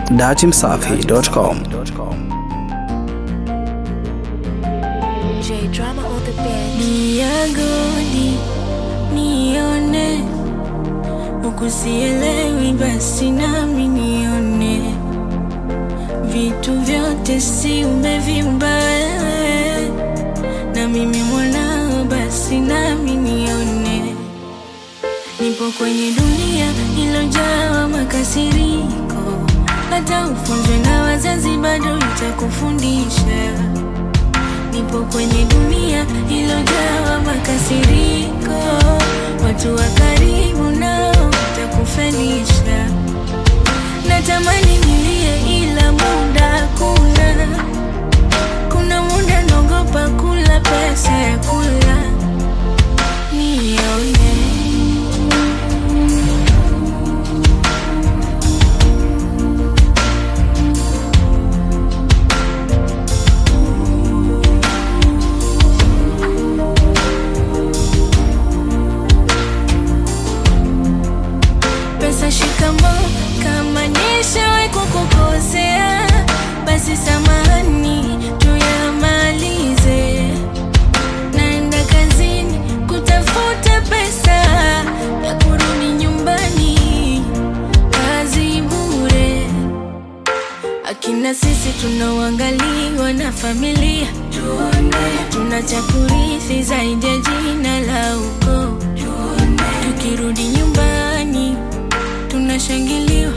datimsafi.com. J Drama on the bed. Niagodi, nione, ukusielewi basi nami nione. Vitu vyote si umeviumba wewe, na mimi mwanao basi nami nione. Nipo kwenye dunia ilojaa makasiriko, hata ufunzwe na wazazi bado itakufundisha. Nipo kwenye dunia ilojaa makasiriko, watu wa karibu nao watakufelisha. Natamani nilie ila muda kuna muda naogopa kula pesa ya kula. Nione pesa shikamoo, kama nishawahi kukukosea basi samahani tuyamalize. Naenda kazini kutafuta pesa ya kurudi nyumbani, kazi bure. Akina sisi tunaoangaliwa na familia, tuna cha kurithi zaidi ya jina la ukoo. Tukirudi nyumbani tunashangiliwa,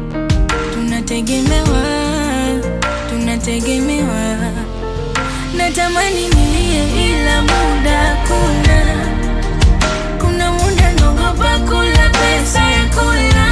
tunategemewa. Natamani nilie ila muda kuna muda naogopa kula pesa ya kula.